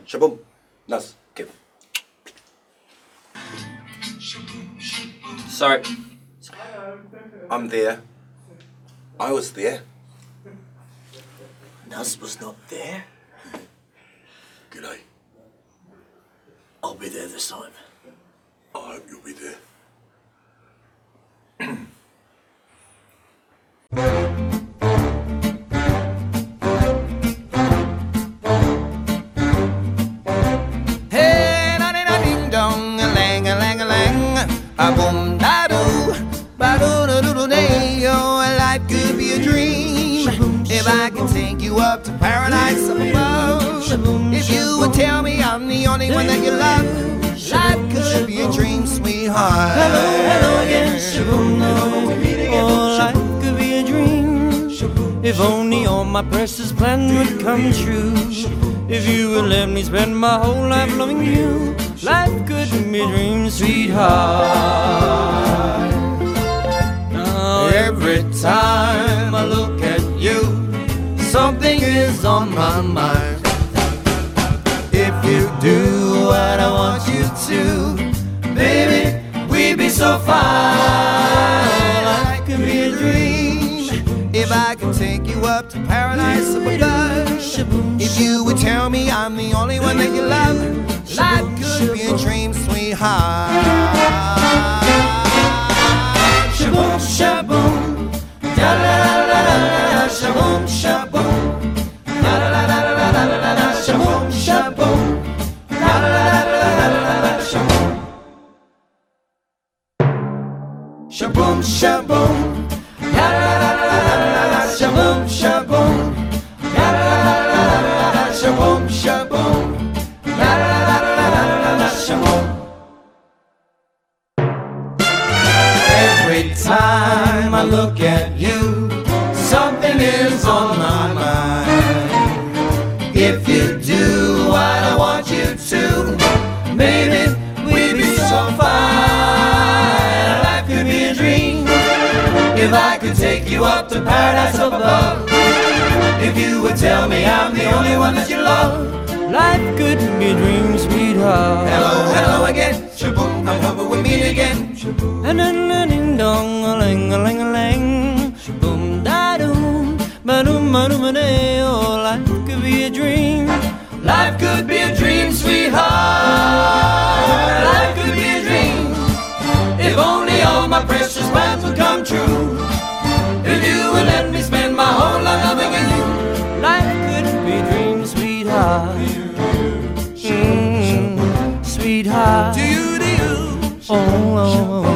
Shaboom. Nas. Give. Sorry. I'm there. I was there. Nuz was not there. G'day. I'll be there this time. I hope you'll be there. Hey, da da ding dong, a lang a lang a lang, a boom da doo, ba doo doo doo doo day. Oh, life could be a dream if I can take you up to paradise up above. If you would tell me I'm the only one that you love, life could be a dream, sweetheart. Hello, hello again, shaboom. Oh, life could be a dream. If only all my precious plans would come true. If you would let me spend my whole life loving you, life could be a dream, sweetheart. Now every time I look at you, something is on my mind. If you do what I want you to, baby, we'd be so fine. Life could be a dream If I could take you up to paradise up above. If you would tell me I'm the only one that you love, life could be a dream, sweetheart. Shaboom, shaboom, da la la la la la, shaboom, shaboom, da la la la la la la la, shaboom, shaboom, da la la la la la la, shaboom, shaboom, shaboom, da la la la la la la, shaboom, shaboom, da la la la la la la, shaboom, shaboom, da la la la la la la, shaboom. Every time I look at you, something is on my mind. If you do what I want you to, baby, we'd be so fine. Life could be a dream if I could take you up to paradise above. If you would tell me I'm the only one that you love, life could be a dream, sweetheart. Hello, hello again, shaboom, I'm hoping we meet again. And then a ding dong, a lang a lang a lang, boom da doom, ba doom ba doom ba day. Oh, life could be a dream. Life could be a dream, sweetheart. Life could be a dream if only all my precious plans would come true. If you would let me spend my whole life loving you, life could be a dream, sweetheart. Sweetheart. Do you, Oh, oh, oh.